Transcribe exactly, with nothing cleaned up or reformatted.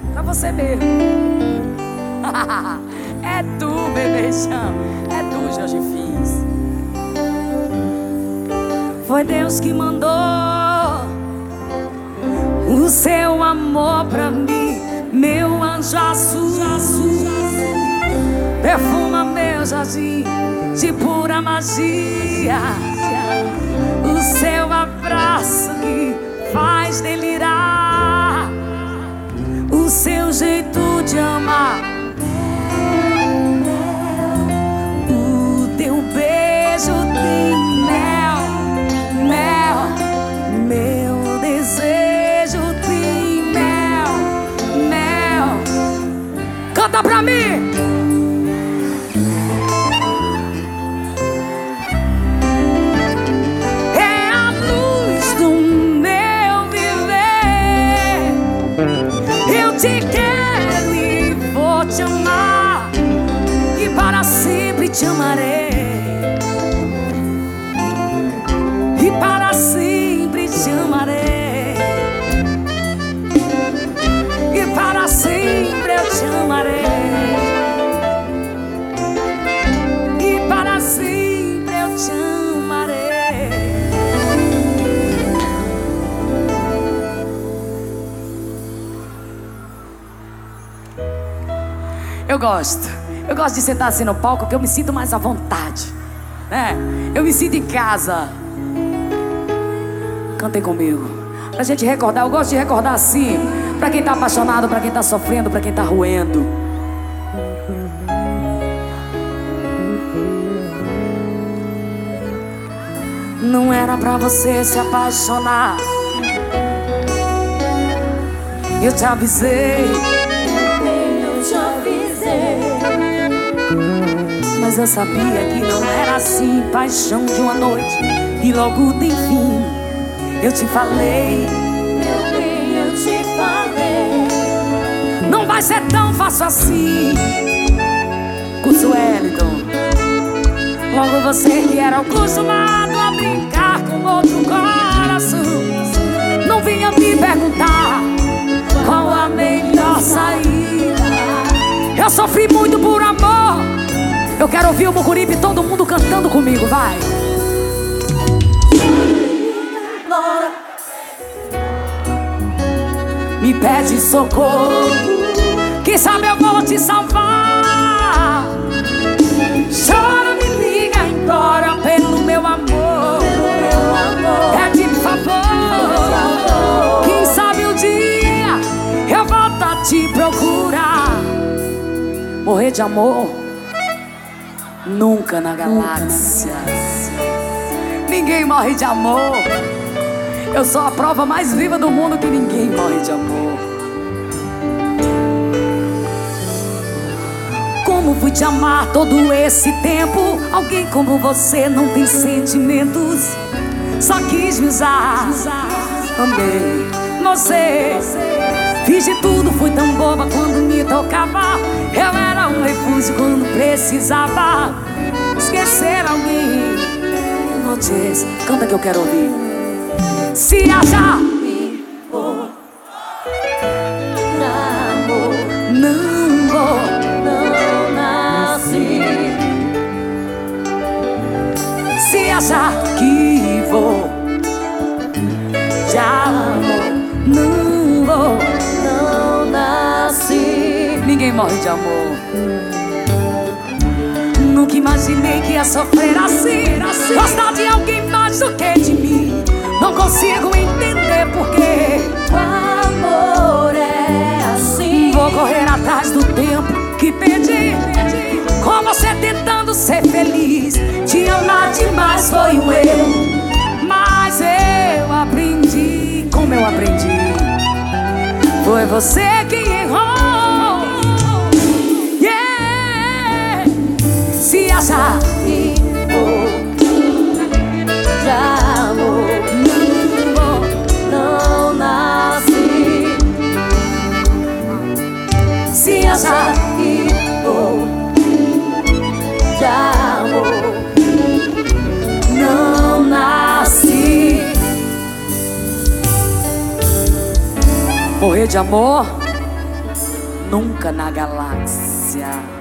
pra você mesmo. É tu, bebezão. É tu, Jorge Fiz. Foi Deus que mandou o seu amor pra mim, meu anjo azul, perfuma meu jardim de pura magia. O seu abraço que faz delirar, o seu jeito de amar, o teu beijo tem mel, mel, meu desejo tem mel, mel. Canta pra mim! Te quero e vou te amar, e para sempre te amarei, e para sempre te amarei, e para sempre eu te amarei, e para sempre eu te amarei. Eu gosto, eu gosto de sentar assim no palco, porque eu me sinto mais à vontade, né? Eu me sinto em casa. Cantem comigo, pra gente recordar. Eu gosto de recordar assim, pra quem tá apaixonado, pra quem tá sofrendo, pra quem tá roendo. Não era pra você se apaixonar, eu te avisei, mas eu sabia que não era assim, paixão de uma noite e logo tem fim. Eu te falei, meu bem, eu te falei, não vai ser tão fácil assim. Curso Wellington, logo você que era acostumado a brincar com outro coração, não vinha me perguntar qual a melhor saída. Eu sofri muito por amor. Eu quero ouvir o Mucuripe, todo mundo cantando comigo, vai. Me pede socorro, quem sabe eu vou te salvar. Chora, me liga, implora pelo meu amor, pede por favor. Quem sabe um dia eu volto a te procurar. Morrer de amor nunca na galáxia. Ninguém morre de amor. Eu sou a prova mais viva do mundo que ninguém morre de amor. Como fui te amar todo esse tempo? Alguém como você não tem sentimentos, só quis me usar. Amei você, fiz de tudo, fui tão boba quando me tocava. Eu era um refúgio quando precisava. Esquecer alguém, noches, canta que eu quero ouvir. Se achar vou, amor, não vou, não nasci. se achar que vou, de amor, não vou, Não nasci. ninguém morre de amor. Nunca imaginei que ia sofrer assim, assim. Gostar de alguém mais do que de mim. Não consigo entender porquê. O amor é assim. Vou correr atrás do tempo que perdi, com você tentando ser feliz. Te amar demais foi um erro, mas eu aprendi. Como eu aprendi? Foi você que errou. Yeah. Se achar que vou, de amor, não nasci. se achar Que vou, de amor, não nasci. Morrer de amor nunca na galáxia.